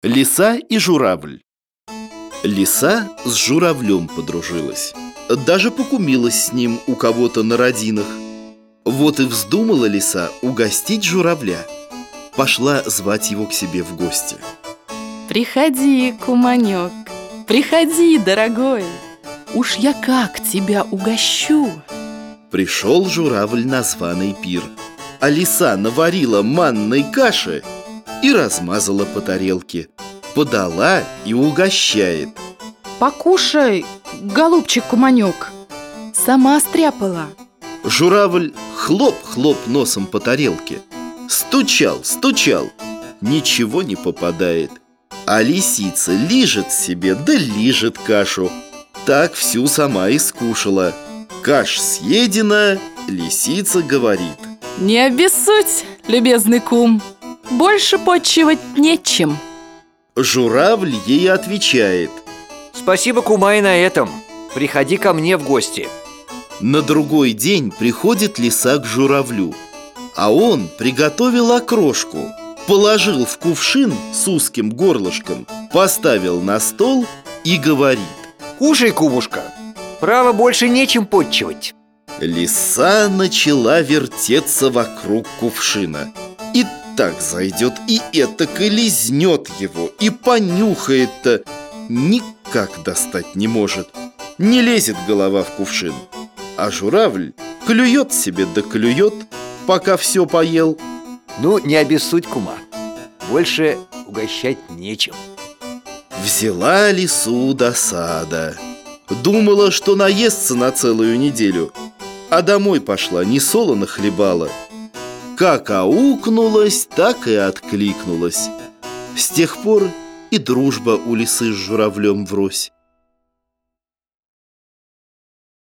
Лиса и журавль. Лиса с журавлем подружилась, даже покумилась с ним у кого-то на родинах. Вот и вздумала лиса угостить журавля. Пошла звать его к себе в гости. Приходи, куманек, приходи, дорогой, уж я как тебя угощу. Пришел журавль на званый пир, а лиса наварила манной каши и размазала по тарелке, подала и угощает. Покушай, голубчик куманек, сама стряпала. Журавль хлоп-хлоп носом по тарелке, стучал, ничего не попадает. А лисица лижет себе, да лижет кашу. Так всю сама и скушала. Каш съедена, лисица говорит: не обессудь, любезный кум, больше почивать нечем. Журавль ей отвечает: спасибо, кума, и на этом. Приходи ко мне в гости. На другой день приходит лиса к журавлю, а он приготовил окрошку, положил в кувшин с узким горлышком, поставил на стол и говорит: кушай, кумушка, право, больше нечем подчивать. Лиса начала вертеться вокруг кувшина. И так зайдет, и этак, и лизнет его, и понюхает-то. Никак достать не может. Не лезет голова в кувшин. А журавль клюет себе да клюет, пока все поел. Ну, не обессудь, кума, больше угощать нечем. Взяла лису досада. Думала, что наестся на целую неделю, а домой пошла, не солоно хлебала. Как аукнулась, так и откликнулась. С тех пор и дружба у лисы с журавлем врозь.